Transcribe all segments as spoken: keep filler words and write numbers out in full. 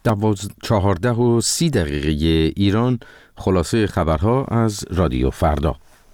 دواز چهارده و سی دقیقه ایران. خلاصه خبرها از رادیو فردا.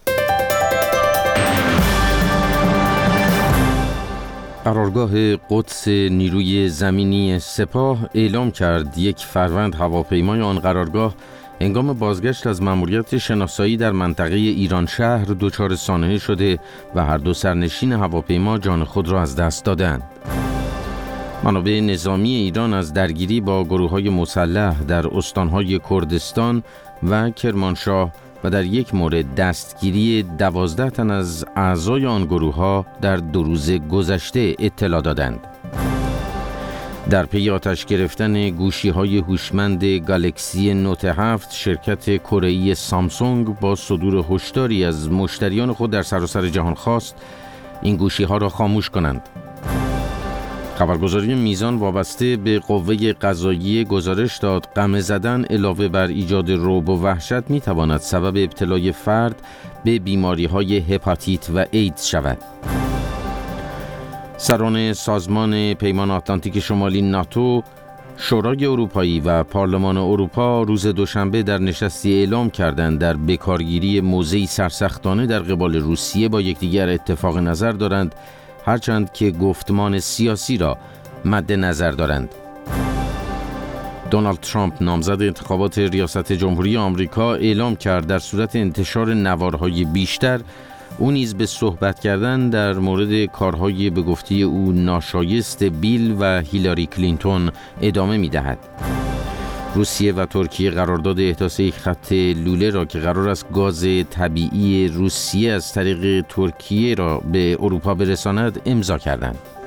قرارگاه قدس نیروی زمینی سپاه اعلام کرد یک فروند هواپیمای آن قرارگاه هنگام بازگشت از مأموریت شناسایی در منطقه ایران شهر دچار سانحه شده و هر دو سرنشین هواپیما جان خود را از دست دادند. منابع نظامی ایران از درگیری با گروه‌های مسلح در استان‌های کردستان و کرمانشاه و در یک مورد دستگیری دوازده تن از اعضای آن گروه‌ها در دو روز گذشته اطلاع دادند. در پی آتش گرفتن گوشی‌های هوشمند گالکسی نوت هفت، شرکت کره‌ای سامسونگ با صدور هشداری از مشتریان خود در سراسر جهان خواست این گوشی‌ها را خاموش کنند. خبرگزاری میزان وابسته به قوه قضاییه گزارش داد قمع زدن علاوه بر ایجاد رعب و وحشت میتواند سبب ابتلای فرد به بیماری‌های هپاتیت و ایدز شود. سران سازمان پیمان آتلانتیک شمالی ناتو، شورای اروپایی و پارلمان اروپا روز دوشنبه در نشستی اعلام کردند در بکارگیری موضعی سرسختانه در قبال روسیه با یکدیگر اتفاق نظر دارند، هرچند که گفتمان سیاسی را مد نظر دارند. دونالد ترامپ نامزد انتخابات ریاست جمهوری آمریکا اعلام کرد در صورت انتشار نوارهای بیشتر او نیز به صحبت کردن در مورد کارهای به گفته او ناشایست بیل و هیلاری کلینتون ادامه می‌دهد. روسیه و ترکیه قرارداد احداث یک خط لوله را که قرار است گاز طبیعی روسیه از طریق ترکیه را به اروپا برساند امضا کردند.